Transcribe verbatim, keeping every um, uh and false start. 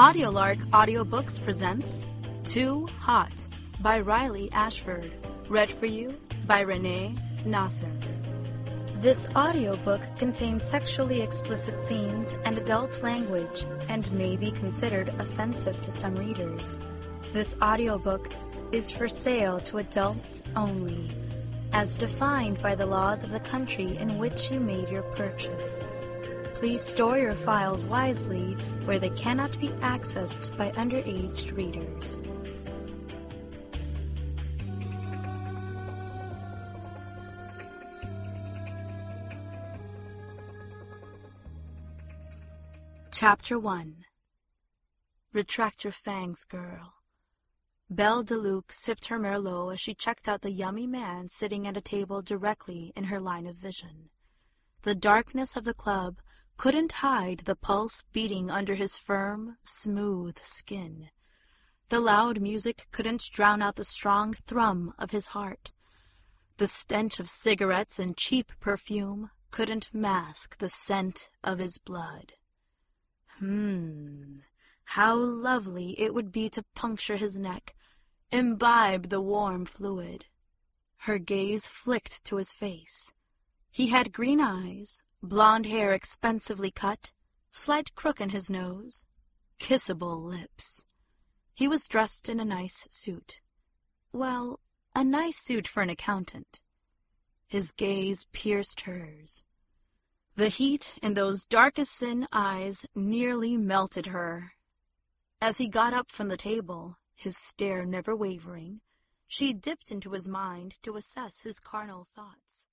Audiolark Audiobooks presents Too Hot by Riley Ashford. Read for you by Renee Nasser. This audiobook contains sexually explicit scenes and adult language and may be considered offensive to some readers. This audiobook is for sale to adults only, as defined by the laws of the country in which you made your purchase. Please store your files wisely where they cannot be accessed by underage readers. Chapter one. Retract your fangs, girl. Belle DeLuc sipped her Merlot as she checked out the yummy man sitting at a table directly in her line of vision. The darkness of the club couldn't hide the pulse beating under his firm, smooth skin. The loud music couldn't drown out the strong thrum of his heart. The stench of cigarettes and cheap perfume couldn't mask the scent of his blood. Hmm, how lovely it would be to puncture his neck, imbibe the warm fluid. Her gaze flicked to his face. He had green eyes, blonde hair expensively cut, slight crook in his nose, kissable lips. He was dressed in a nice suit. Well, a nice suit for an accountant. His gaze pierced hers. The heat in those dark as sin eyes nearly melted her. As he got up from the table, his stare never wavering, she dipped into his mind to assess his carnal thoughts.